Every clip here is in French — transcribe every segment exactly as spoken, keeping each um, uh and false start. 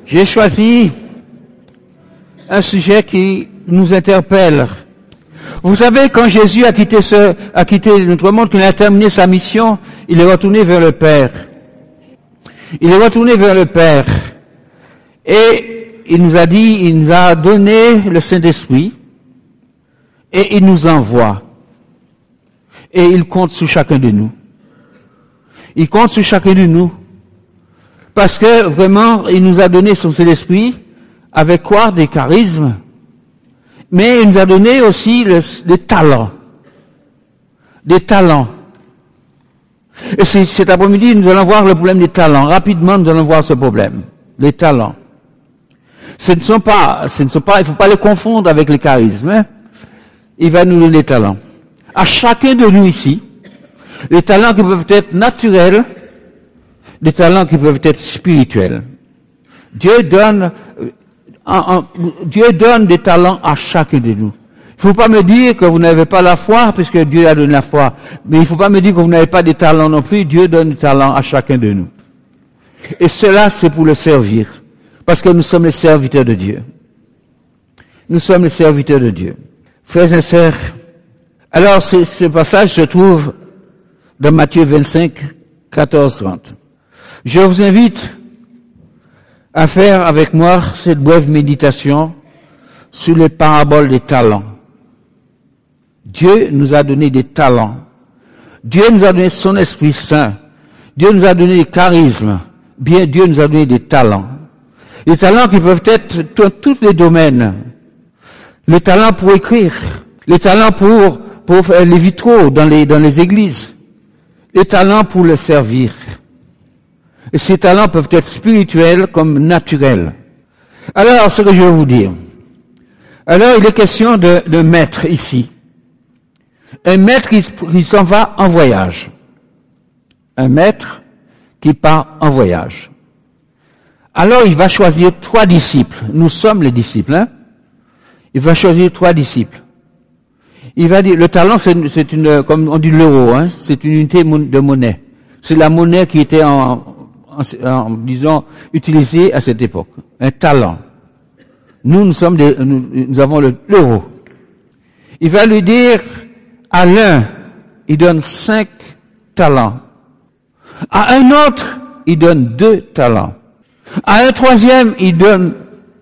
J'ai choisi un sujet qui nous interpelle. Vous savez, quand Jésus a quitté ce, a quitté notre monde, qu'il a terminé sa mission, il est retourné vers le Père. Il est retourné vers le Père. Et il nous a dit, il nous a donné le Saint-Esprit, et il nous envoie. Et il compte sur chacun de nous. Il compte sur chacun de nous. Parce que vraiment, il nous a donné son Saint-Esprit, avec quoi? Des charismes. Mais il nous a donné aussi le, des talents. Des talents. Et c'est, cet après-midi, nous allons voir le problème des talents. Rapidement, nous allons voir ce problème. Les talents. Ce ne sont pas, ce ne sont pas, il ne faut pas les confondre avec les charismes. Hein? Il va nous donner des talents. À chacun de nous ici, les talents qui peuvent être naturels, des talents qui peuvent être spirituels. Dieu donne, en, en, Dieu donne des talents à chacun de nous. Il ne faut pas me dire que vous n'avez pas la foi, puisque Dieu a donné la foi. Mais il ne faut pas me dire que vous n'avez pas des talents non plus. Dieu donne des talents à chacun de nous. Et cela, c'est pour le servir. Parce que nous sommes les serviteurs de Dieu. Nous sommes les serviteurs de Dieu. Frères et sœurs, alors ce, ce passage se trouve dans Matthieu vingt-cinq, quatorze, trente. Je vous invite à faire avec moi cette brève méditation sur les paraboles des talents. Dieu nous a donné des talents. Dieu nous a donné son Esprit Saint. Dieu nous a donné des charismes. Bien, Dieu nous a donné des talents. Les talents qui peuvent être dans tous les domaines. Le talent pour écrire. Les talents pour, pour faire les vitraux dans les, dans les églises. Les talents pour le servir. Et ces talents peuvent être spirituels comme naturels. Alors, ce que je vais vous dire. Alors, il est question de, de maître ici. Un maître qui, qui s'en va en voyage. Un maître qui part en voyage. Alors, il va choisir trois disciples. Nous sommes les disciples, hein. Il va choisir trois disciples. Il va dire, le talent, c'est, c'est une, comme on dit l'euro, hein. C'est une unité de monnaie. C'est la monnaie qui était en, en, en disons, utilisée à cette époque. Un talent. Nous, nous sommes des, nous, nous avons le, l'euro. Il va lui dire, à l'un, il donne cinq talents. À un autre, il donne deux talents. À un troisième, il donne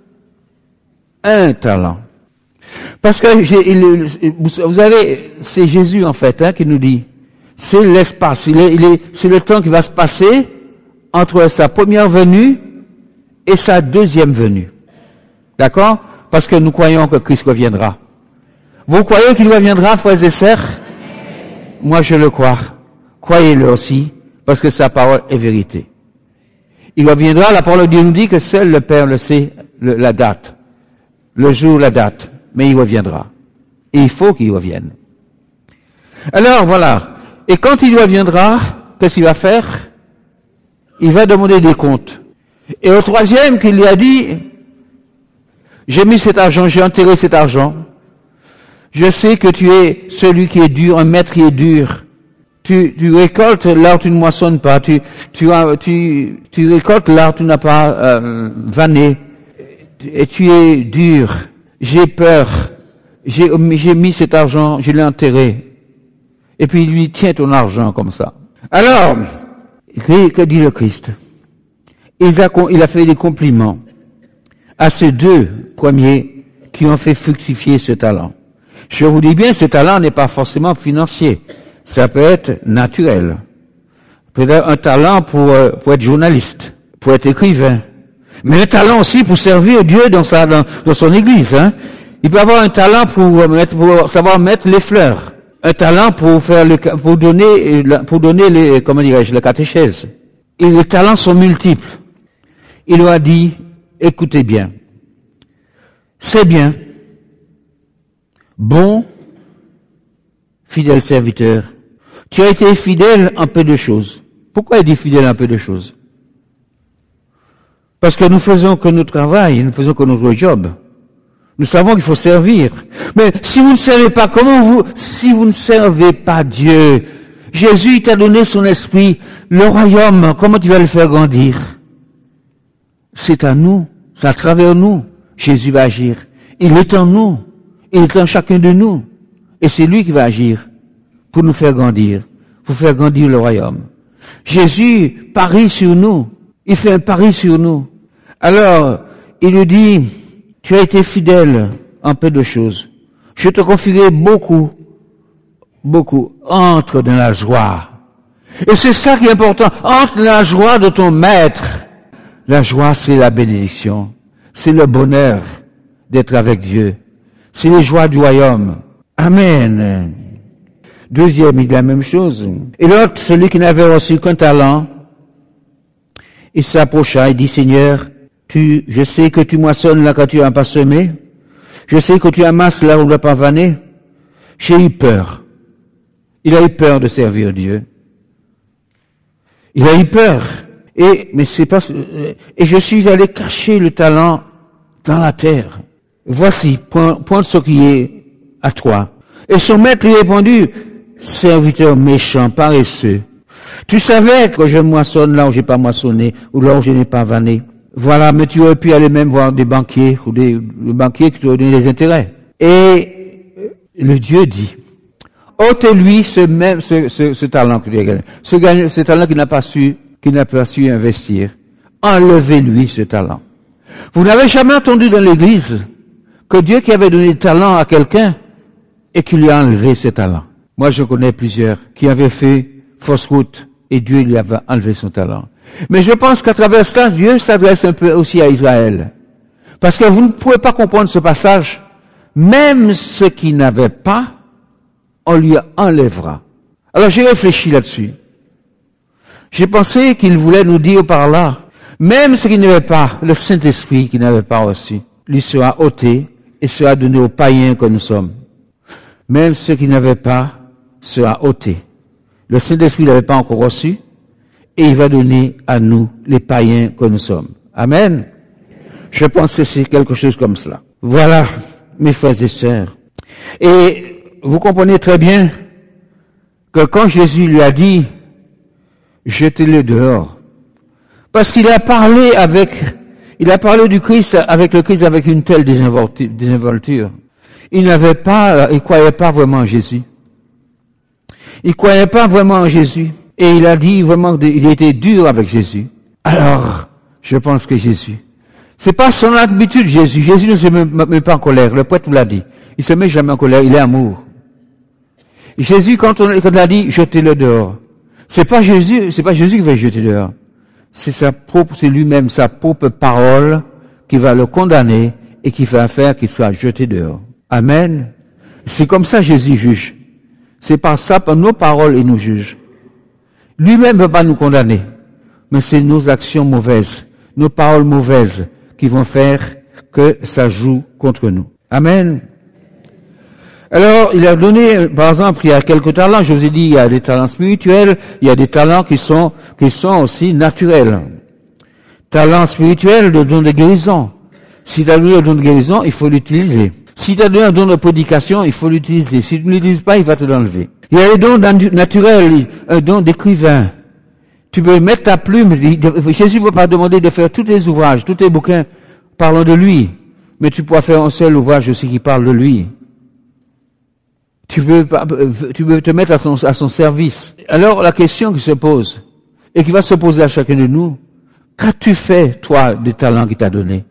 un talent. Parce que j'ai, il, vous savez, c'est Jésus en fait hein, qui nous dit, c'est l'espace, il est, il est, c'est le temps qui va se passer entre sa première venue et sa deuxième venue. D'accord? Parce que nous croyons que Christ reviendra. Vous croyez qu'il reviendra, frères et sœurs? Moi, je le crois. Croyez-le aussi, parce que sa parole est vérité. Il reviendra, la parole de Dieu nous dit que seul le Père le sait, le, la date, le jour, la date, mais il reviendra. Et il faut qu'il revienne. Alors, voilà. Et quand il reviendra, qu'est-ce qu'il va faire? Il va demander des comptes. Et au troisième, qu'il lui a dit, j'ai mis cet argent, j'ai enterré cet argent. Je sais que tu es celui qui est dur, un maître qui est dur. Tu, tu récoltes là où tu ne moissonnes pas. Tu, tu, as, tu, tu récoltes là où tu n'as pas euh, vanné. Et tu es dur. J'ai peur. J'ai, j'ai mis cet argent, je l'ai enterré. Et puis il lui tient ton argent comme ça. Alors, que dit le Christ? Il a, il a fait des compliments à ces deux premiers qui ont fait fructifier ce talent. Je vous dis bien, ce talent n'est pas forcément financier. Ça peut être naturel. Peut-être un talent pour, euh, pour être journaliste, pour être écrivain. Mais un talent aussi pour servir Dieu dans sa, dans, dans son église, hein. Il peut avoir un talent pour mettre, pour savoir mettre les fleurs. Un talent pour faire le, pour donner, pour donner les, comment dirais-je, la catéchèse. Et les talents sont multiples. Il leur a dit, écoutez bien. C'est bien. Bon, fidèle serviteur, tu as été fidèle en peu de choses. Pourquoi il dit fidèle en peu de choses? Parce que nous faisons que notre travail, nous faisons que notre job. Nous savons qu'il faut servir. Mais si vous ne servez pas, comment vous, si vous ne servez pas Dieu, Jésus t'a donné son esprit, le royaume, comment tu vas le faire grandir? c'est à nous, c'est à travers nous, Jésus va agir. Il est en nous, il est en chacun de nous, et c'est lui qui va agir pour nous faire grandir, pour faire grandir le royaume. Jésus parie sur nous, il fait un pari sur nous. Alors, il lui dit, tu as été fidèle en peu de choses. Je te confierai beaucoup, beaucoup. Entre dans la joie. Et c'est ça qui est important. Entre dans la joie de ton maître. La joie, c'est la bénédiction. C'est le bonheur d'être avec Dieu. C'est les joies du royaume. Amen. Deuxième, il dit la même chose. Et l'autre, celui qui n'avait reçu qu'un talent, il s'approcha et dit, Seigneur, tu, je sais que tu moissonnes là quand tu n'as pas semé. Je sais que tu amasses là où tu n'as pas vanné. J'ai eu peur. Il a eu peur de servir Dieu. Il a eu peur. Et, mais c'est pas, et je suis allé cacher le talent dans la terre. Voici, prends, prends ce qui est à toi. Et son maître lui a répondu, serviteur méchant, paresseux. Tu savais que je moissonne là où j'ai pas moissonné, ou là où je n'ai pas vanné. Voilà, mais tu aurais pu aller même voir des banquiers, ou des, des banquiers qui t'ont donné des intérêts. Et le Dieu dit, ôtez-lui ce même, ce, ce, ce talent que tu as gagné. Ce, ce talent qu'il n'a pas su, qu'il n'a pas su investir. Enlevez-lui ce talent. Vous n'avez jamais entendu dans l'église que Dieu qui avait donné le talent à quelqu'un et qui lui a enlevé ce talent. Moi, je connais plusieurs qui avaient fait fausse route et Dieu lui avait enlevé son talent. Mais je pense qu'à travers cela, Dieu s'adresse un peu aussi à Israël. Parce que vous ne pouvez pas comprendre ce passage. Même ceux qui n'avaient pas, on lui enlèvera. Alors j'ai réfléchi là-dessus. J'ai pensé qu'il voulait nous dire par là, même ceux qui n'avaient pas, le Saint-Esprit qui n'avait pas reçu, lui sera ôté et sera donné aux païens que nous sommes. Même ceux qui n'avaient pas sera ôté. Le Saint-Esprit n'avait pas encore reçu et il va donner à nous, les païens que nous sommes. Amen. Je pense que c'est quelque chose comme cela. Voilà, mes frères et sœurs. Et vous comprenez très bien que quand Jésus lui a dit, jetez-le dehors, parce qu'il a parlé avec, il a parlé du Christ avec le Christ avec une telle désinvolture. Il n'avait pas, il croyait pas vraiment en Jésus. Il croyait pas vraiment en Jésus. Et il a dit vraiment, il était dur avec Jésus. Alors, je pense que Jésus, c'est pas son habitude, Jésus. Jésus ne se met, met pas en colère. Le prêtre vous l'a dit. Il se met jamais en colère. Il est amour. Jésus, quand on, quand on a dit, jetez-le dehors. C'est pas Jésus, c'est pas Jésus qui va le jeter dehors. C'est sa propre, c'est lui-même, sa propre parole qui va le condamner et qui va faire qu'il soit jeté dehors. Amen. C'est comme ça Jésus juge. C'est par ça, par nos paroles, il nous juge. Lui-même ne peut pas nous condamner. Mais c'est nos actions mauvaises, nos paroles mauvaises qui vont faire que ça joue contre nous. Amen. Alors, il a donné, par exemple, il y a quelques talents, je vous ai dit, il y a des talents spirituels, il y a des talents qui sont, qui sont aussi naturels. Talent spirituel, le don de guérison. Si tu as donné le don de guérison, il faut l'utiliser. Si tu as donné un don de prédication, il faut l'utiliser. Si tu ne l'utilises pas, il va te l'enlever. Il y a les dons naturels, un don d'écrivain. Tu peux mettre ta plume, Jésus ne peut pas demander de faire tous les ouvrages, tous les bouquins parlant de lui, mais tu pourras faire un seul ouvrage aussi qui parle de lui. Tu peux, tu peux te mettre à son, à son service. Alors, la question qui se pose, et qui va se poser à chacun de nous, qu'as-tu fait, toi, des talents qu'il t'a donnés?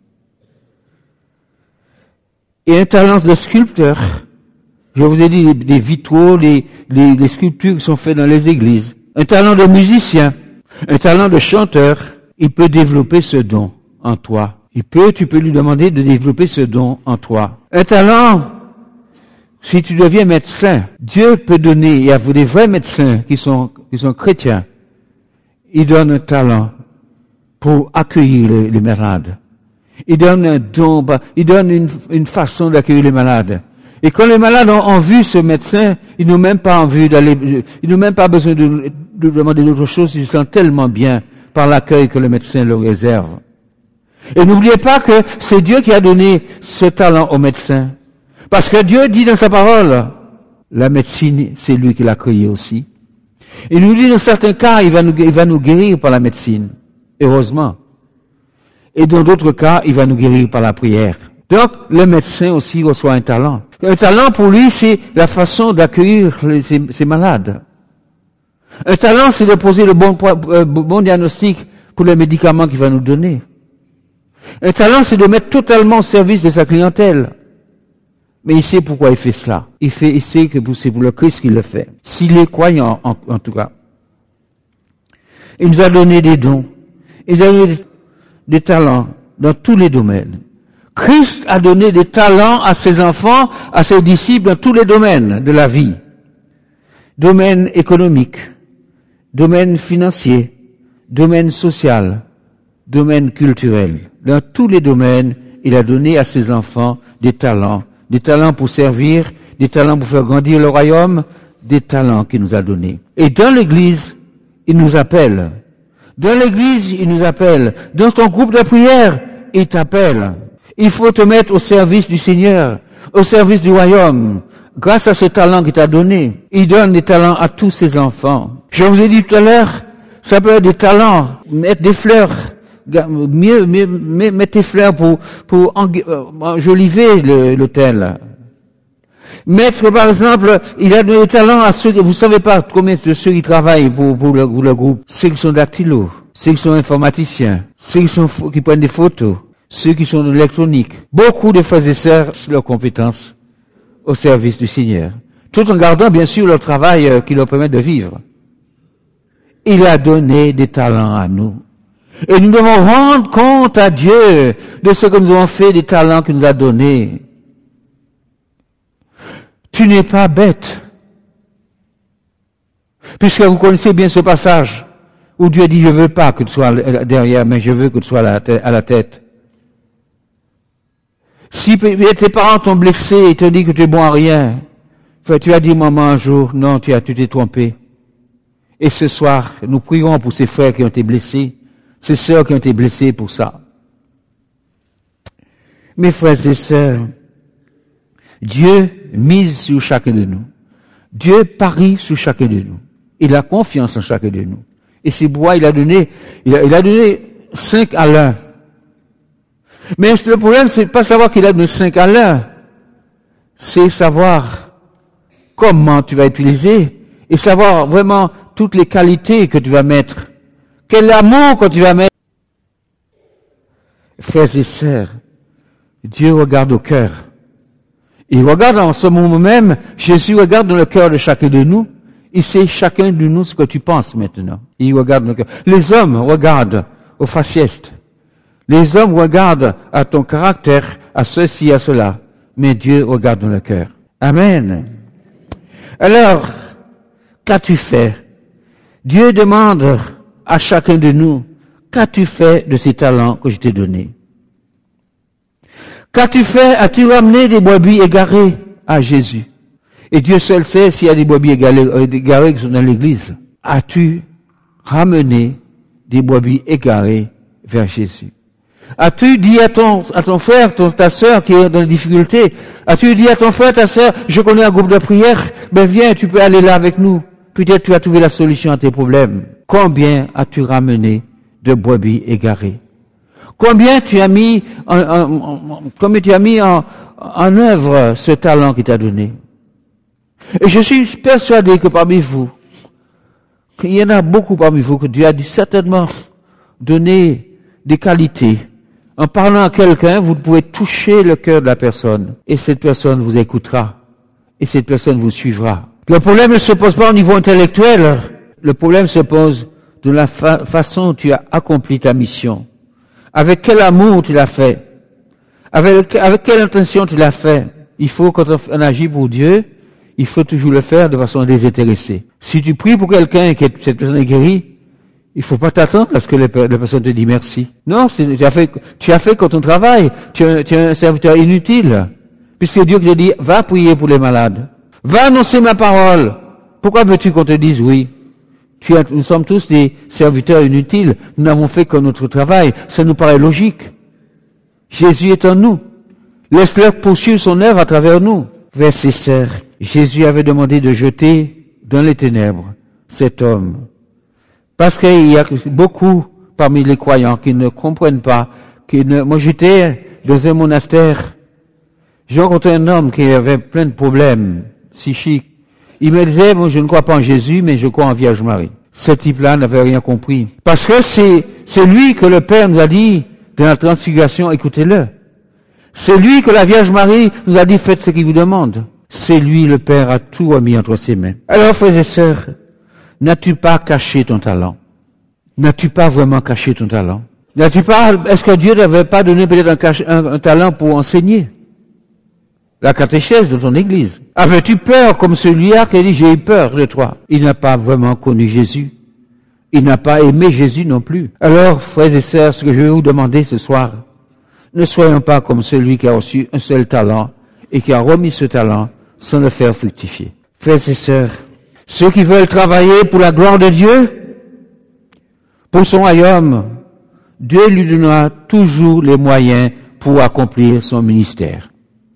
Et un talent de sculpteur, je vous ai dit, des vitraux, les, les, les sculptures qui sont faites dans les églises. Un talent de musicien, un talent de chanteur, il peut développer ce don en toi. Il peut, tu peux lui demander de développer ce don en toi. Un talent, si tu deviens médecin, Dieu peut donner, il y a des vrais médecins qui sont, qui sont chrétiens, ils donnent un talent pour accueillir les, les malades. Ils donnent un don, ils donnent une, une façon d'accueillir les malades. Et quand les malades ont, ont vu ce médecin, ils n'ont même pas envie d'aller, ils n'ont même pas besoin de, de demander d'autre chose, ils se sentent tellement bien par l'accueil que le médecin leur réserve. Et n'oubliez pas que c'est Dieu qui a donné ce talent au médecin. Parce que Dieu dit dans sa parole, la médecine, c'est lui qui l'a créée aussi. Il nous dit dans certains cas, il va nous, il va nous guérir par la médecine. Heureusement. Et dans d'autres cas, il va nous guérir par la prière. Donc, le médecin aussi reçoit un talent. Un talent pour lui, c'est la façon d'accueillir les, ses, ses malades. Un talent, c'est de poser le bon, euh, bon diagnostic pour les médicaments qu'il va nous donner. Un talent, c'est de mettre totalement au service de sa clientèle. Mais il sait pourquoi il fait cela. Il fait, il sait que c'est pour le Christ qu'il le fait. S'il est croyant, en, en tout cas. Il nous a donné des dons. Il nous a donné des, des talents dans tous les domaines. Christ a donné des talents à ses enfants, à ses disciples dans tous les domaines de la vie. Domaine économique, domaine financier, domaine social, domaine culturel. Dans tous les domaines, il a donné à ses enfants des talents. Des talents pour servir, des talents pour faire grandir le royaume, des talents qu'il nous a donnés. Et dans l'église, il nous appelle. Dans l'église, il nous appelle. Dans ton groupe de prière, il t'appelle. Il faut te mettre au service du Seigneur, au service du royaume. Grâce à ce talent qu'il t'a donné, il donne des talents à tous ses enfants. Je vous ai dit tout à l'heure, ça peut être des talents, mettre des fleurs, mieux, mieux mettre des fleurs pour, pour enjoliver l'hôtel. Mettre, par exemple, il a donné des talents à ceux que vous savez pas combien de ceux qui travaillent pour, pour, le, pour le groupe. Ceux qui sont dactylos, ceux qui sont informaticiens, ceux qui sont, qui prennent des photos, ceux qui sont de l'électronique. Beaucoup de frères et sœurs, leurs compétences au service du Seigneur. Tout en gardant, bien sûr, leur travail euh, qui leur permet de vivre. Il a donné des talents à nous. Et nous devons rendre compte à Dieu de ce que nous avons fait des talents qu'il nous a donnés. Tu n'es pas bête. Puisque vous connaissez bien ce passage où Dieu dit, je veux pas que tu sois derrière, mais je veux que tu sois à la tête. Si tes parents t'ont blessé et te disent que tu es bon à rien, tu as dit, maman, un jour, non, tu as, tu t'es trompé. Et ce soir, nous prierons pour ces frères qui ont été blessés, ces sœurs qui ont été blessées pour ça. Mes frères et sœurs, Dieu mise sur chacun de nous. Dieu parie sur chacun de nous. Il a confiance en chacun de nous. Et c'est pourquoi il a donné, il a, il a donné cinq à l'un. Mais le problème, c'est pas savoir qu'il a donné cinq à l'un. C'est savoir comment tu vas utiliser et savoir vraiment toutes les qualités que tu vas mettre. Quel amour que tu vas mettre. Frères et sœurs, Dieu regarde au cœur. Il regarde en ce moment même, Jésus regarde dans le cœur de chacun de nous. Il sait chacun de nous ce que tu penses maintenant. Il regarde dans le cœur. Les hommes regardent au faciès. Les hommes regardent à ton caractère, à ceci, à cela. Mais Dieu regarde dans le cœur. Amen. Alors, qu'as-tu fait? Dieu demande à chacun de nous, qu'as-tu fait de ces talents que je t'ai donnés? Qu'as-tu fait? As-tu ramené des brebis égarées à Jésus? Et Dieu seul sait s'il y a des brebis égarées qui sont dans l'église. As-tu ramené des brebis égarées vers Jésus? As-tu dit à ton, à ton frère, ton, ta sœur qui est dans des difficultés, as-tu dit à ton frère, ta sœur, je connais un groupe de prière, ben viens, tu peux aller là avec nous. Peut-être tu as trouvé la solution à tes problèmes. Combien as-tu ramené de brebis égarées? Combien tu as mis en, en, en, combien tu as mis en, en œuvre ce talent qu'il t'a donné? Et je suis persuadé que parmi vous, il y en a beaucoup parmi vous que Dieu a dû certainement donner des qualités. En parlant à quelqu'un, vous pouvez toucher le cœur de la personne. Et cette personne vous écoutera. Et cette personne vous suivra. Le problème ne se pose pas au niveau intellectuel. Le problème se pose de la fa- façon dont tu as accompli ta mission. Avec quel amour tu l'as fait. Avec, avec quelle intention tu l'as fait. Il faut, quand on agit pour Dieu, il faut toujours le faire de façon désintéressée. Si tu pries pour quelqu'un et que cette personne est guérie, il faut pas t'attendre à ce que la personne te dise merci. Non, c'est, tu as fait, tu as fait quand ton travail. Tu es, tu es un serviteur inutile. Puisque c'est Dieu qui te dit, va prier pour les malades. Va annoncer ma parole. Pourquoi veux-tu qu'on te dise oui? Tu as, nous sommes tous des serviteurs inutiles. Nous n'avons fait que notre travail. Ça nous paraît logique. Jésus est en nous. Laisse-le poursuivre son œuvre à travers nous. Verset sœurs. Jésus avait demandé de jeter dans les ténèbres cet homme. Parce qu'il y a beaucoup parmi les croyants qui ne comprennent pas qui ne, moi j'étais dans un monastère, j'ai rencontré un homme qui avait plein de problèmes psychiques. Il me disait, moi je ne crois pas en Jésus, mais je crois en Vierge Marie. Ce type-là n'avait rien compris. Parce que c'est, c'est lui que le Père nous a dit, dans la transfiguration, écoutez-le. C'est lui que la Vierge Marie nous a dit, faites ce qu'il vous demande. C'est lui, le Père, a tout remis entre ses mains. Alors, frères et sœurs, n'as-tu pas caché ton talent? N'as-tu pas vraiment caché ton talent? N'as-tu pas, est-ce que Dieu n'avait pas donné peut-être un, cache, un, un talent pour enseigner la catéchèse de ton église? Avais-tu peur comme celui-là qui a dit, j'ai eu peur de toi? Il n'a pas vraiment connu Jésus. Il n'a pas aimé Jésus non plus. Alors, frères et sœurs, ce que je vais vous demander ce soir, ne soyons pas comme celui qui a reçu un seul talent et qui a remis ce talent sans le faire fructifier. Frères et sœurs, ceux qui veulent travailler pour la gloire de Dieu, pour son royaume, Dieu lui donnera toujours les moyens pour accomplir son ministère.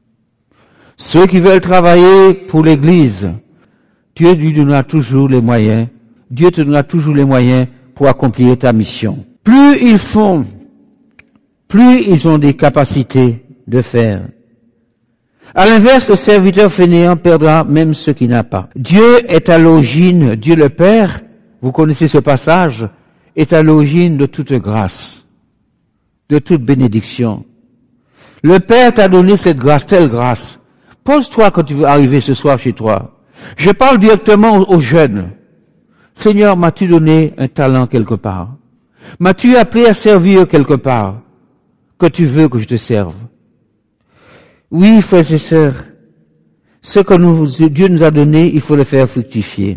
Ceux qui veulent travailler pour l'Église, Dieu lui donnera toujours les moyens, Dieu te donnera toujours les moyens pour accomplir ta mission. Plus ils font, plus ils ont des capacités de faire. À l'inverse, le serviteur fainéant perdra même ce qu'il n'a pas. Dieu est à l'origine, Dieu le Père, vous connaissez ce passage, est à l'origine de toute grâce, de toute bénédiction. Le Père t'a donné cette grâce, telle grâce. Pose-toi quand tu veux arriver ce soir chez toi. Je parle directement aux jeunes. Seigneur, m'as-tu donné un talent quelque part? M'as-tu appelé à servir quelque part? Que tu veux que je te serve? Oui, frères et sœurs, ce que nous, Dieu nous a donné, il faut le faire fructifier.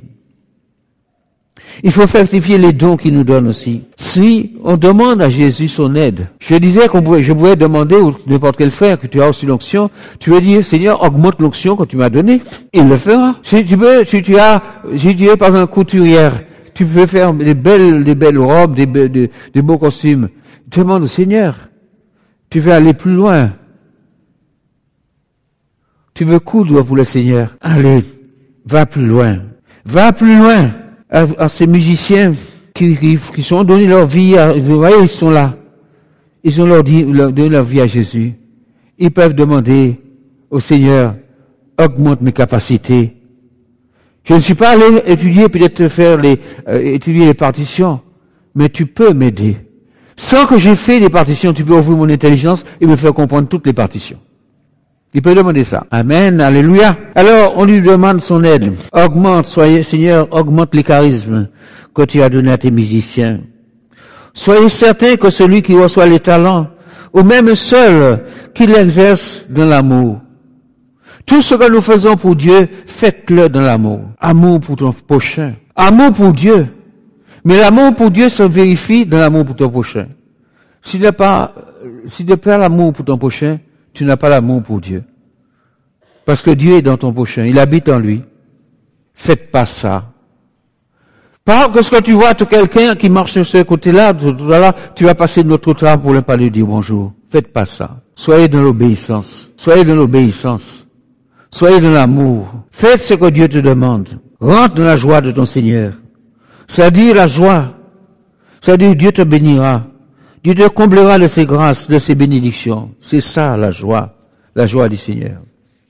Il faut fructifier les dons qu'il nous donne aussi. Si on demande à Jésus son aide, je disais qu'on pouvait, je pouvais demander ou n'importe quel frère que tu as reçu l'onction, tu veux dire, Seigneur, augmente l'onction que tu m'as donnée. Il le fera. Si tu veux, si tu as, si tu es par exemple couturière, tu peux faire des belles, des belles robes, des, be- des, des beaux costumes. Demande au Seigneur. Tu veux aller plus loin. Tu veux coudre pour le Seigneur. Allez, va plus loin. Va plus loin. À, à ces musiciens qui, qui, qui sont donné leur vie, à, vous voyez, ils sont là. Ils ont leur, dit, leur donné leur vie à Jésus. Ils peuvent demander au Seigneur, augmente mes capacités. Je ne suis pas allé étudier, peut-être faire les, euh, étudier les partitions, mais tu peux m'aider. Sans que j'ai fait les partitions, tu peux ouvrir mon intelligence et me faire comprendre toutes les partitions. Il peut demander ça. Amen, alléluia. Alors, on lui demande son aide. Augmente, soyez, Seigneur, augmente les charismes que tu as donnés à tes musiciens. Soyez certains que celui qui reçoit les talents, ou même seul, qu'il l'exerce dans l'amour. Tout ce que nous faisons pour Dieu, faites-le dans l'amour. Amour pour ton prochain. Amour pour Dieu. Mais l'amour pour Dieu se vérifie dans l'amour pour ton prochain. Si tu n'as pas, si tu n'as pas l'amour pour ton prochain, tu n'as pas l'amour pour Dieu. Parce que Dieu est dans ton prochain, il habite en lui. Faites pas ça. Pas que ce que tu vois, tu quelqu'un qui marche sur ce côté-là, là, tu vas passer de notre temps pour ne pas lui dire bonjour. Faites pas ça. Soyez dans l'obéissance. Soyez dans l'obéissance. Soyez dans l'amour. Faites ce que Dieu te demande. Rentre dans la joie de ton Seigneur. C'est-à-dire la joie. C'est-à-dire Dieu te bénira. Dieu te comblera de ses grâces, de ses bénédictions. C'est ça la joie, la joie du Seigneur.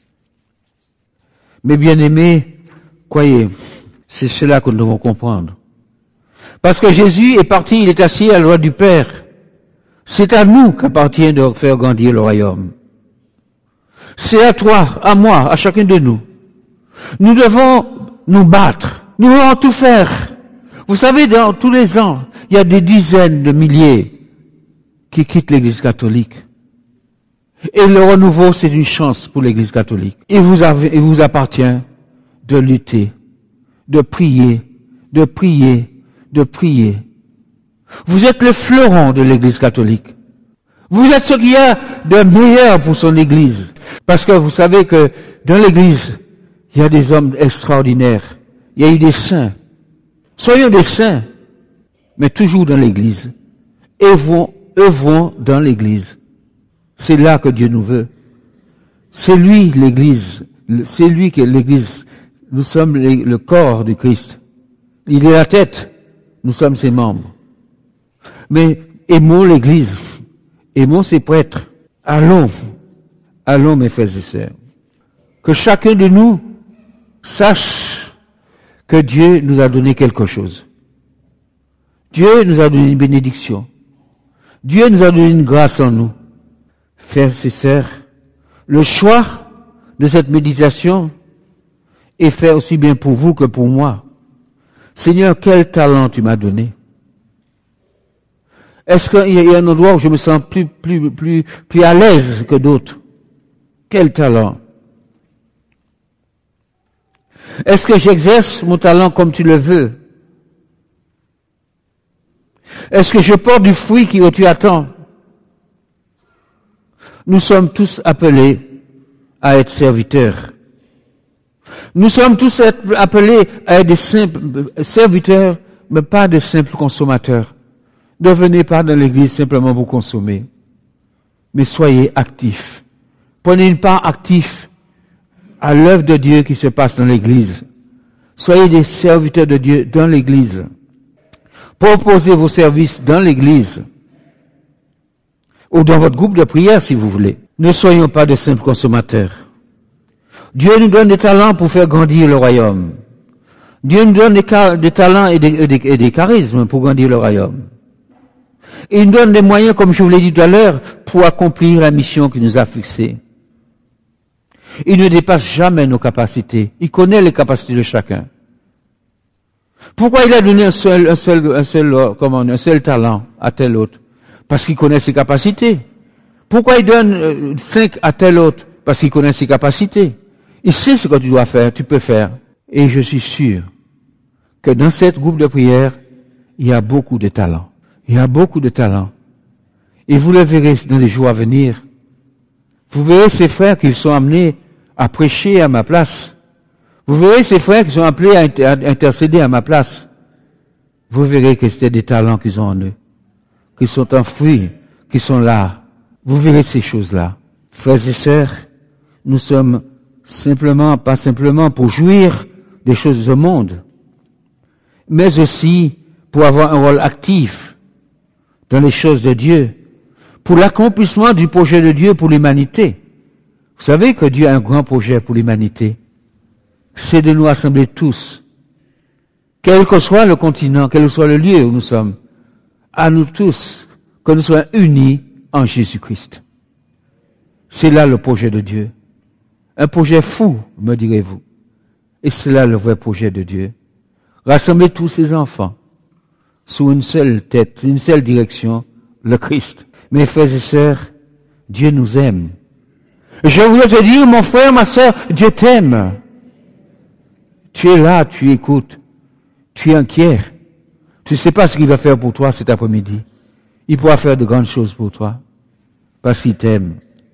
Mais bien-aimés, croyez, c'est cela que nous devons comprendre. Parce que Jésus est parti, il est assis à la droite du Père. C'est à nous qu'appartient de faire grandir le royaume. C'est à toi, à moi, à chacun de nous. Nous devons nous battre. Nous devons tout faire. Vous savez, dans tous les ans, il y a des dizaines de milliers qui quittent l'Église catholique. Et le renouveau, c'est une chance pour l'Église catholique. Il vous, avez, il vous appartient de lutter, de prier, de prier, de prier. Vous êtes le fleuron de l'Église catholique. Vous êtes ce qu'il y a de meilleur pour son Église. Parce que vous savez que dans l'Église, il y a des hommes extraordinaires. Il y a eu des saints. Soyons des saints, mais toujours dans l'Église. Œuvrons, œuvrons dans l'Église. C'est là que Dieu nous veut. C'est lui, l'Église. C'est lui qui est l'Église. Nous sommes le corps du Christ. Il est la tête. Nous sommes ses membres. Mais aimons l'Église. Aimons ces prêtres. Allons, allons mes frères et sœurs. Que chacun de nous sache que Dieu nous a donné quelque chose. Dieu nous a donné une bénédiction. Dieu nous a donné une grâce en nous. Frères et sœurs, le choix de cette méditation est fait aussi bien pour vous que pour moi. Seigneur, quel talent tu m'as donné? Est-ce qu'il y a un endroit où je me sens plus, plus, plus, plus à l'aise que d'autres? Quel talent? Est-ce que j'exerce mon talent comme tu le veux? Est-ce que je porte du fruit qui tu attends? Nous sommes tous appelés à être serviteurs. Nous sommes tous appelés à être des simples serviteurs, mais pas de simples consommateurs. Ne venez pas dans l'église simplement pour consommer, mais soyez actifs. Prenez une part active à l'œuvre de Dieu qui se passe dans l'église. Soyez des serviteurs de Dieu dans l'église. Proposez vos services dans l'église ou dans votre groupe de prière si vous voulez. Ne soyons pas de simples consommateurs. Dieu nous donne des talents pour faire grandir le royaume. Dieu nous donne des, des talents et des, et, des, et des charismes pour grandir le royaume. Et il nous donne des moyens, comme je vous l'ai dit tout à l'heure, pour accomplir la mission qu'il nous a fixée. Il ne dépasse jamais nos capacités. Il connaît les capacités de chacun. Pourquoi il a donné un seul, un seul, un seul, comment, un seul talent à tel autre? Parce qu'il connaît ses capacités. Pourquoi il donne euh, cinq à tel autre? Parce qu'il connaît ses capacités. Il sait ce que tu dois faire, tu peux faire. Et je suis sûr que dans cette groupe de prière, il y a beaucoup de talents. Il y a beaucoup de talents. Et vous le verrez dans les jours à venir. Vous verrez ces frères qui sont amenés à prêcher à ma place. Vous verrez ces frères qui sont appelés à intercéder à ma place. Vous verrez que c'était des talents qu'ils ont en eux, qu'ils sont en fruit, qu'ils sont là. Vous verrez ces choses-là. Frères et sœurs, nous sommes simplement, pas simplement pour jouir des choses du monde, mais aussi pour avoir un rôle actif dans les choses de Dieu, pour l'accomplissement du projet de Dieu pour l'humanité. Vous savez que Dieu a un grand projet pour l'humanité. C'est de nous rassembler tous, quel que soit le continent, quel que soit le lieu où nous sommes, à nous tous, que nous soyons unis en Jésus-Christ. C'est là le projet de Dieu. Un projet fou, me direz-vous. Et c'est là le vrai projet de Dieu. Rassembler tous ses enfants sous une seule tête, une seule direction, le Christ. Mes frères et sœurs, Dieu nous aime. Je voulais te dire, mon frère, ma sœur, Dieu t'aime. Tu es là, tu écoutes, tu es inquiet. Tu ne sais pas ce qu'il va faire pour toi cet après-midi. Il pourra faire de grandes choses pour toi, parce qu'il t'aime.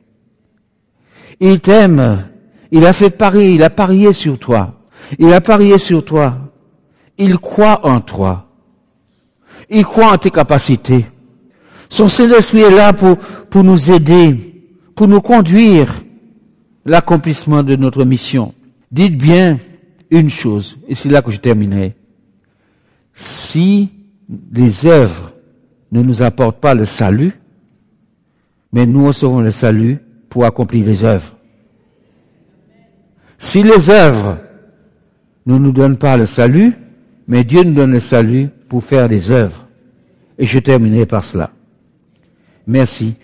Il t'aime. Il a fait parier, il a parié sur toi. Il a parié sur toi. Il croit en toi. Il croit en tes capacités. Son Saint-Esprit est là pour, pour nous aider, pour nous conduire l'accomplissement de notre mission. Dites bien une chose, et c'est là que je terminerai. Si les œuvres ne nous apportent pas le salut, mais nous recevons le salut pour accomplir les œuvres. Si les œuvres ne nous donnent pas le salut, mais Dieu nous donne le salut pour faire des œuvres. Et je terminerai par cela. Merci.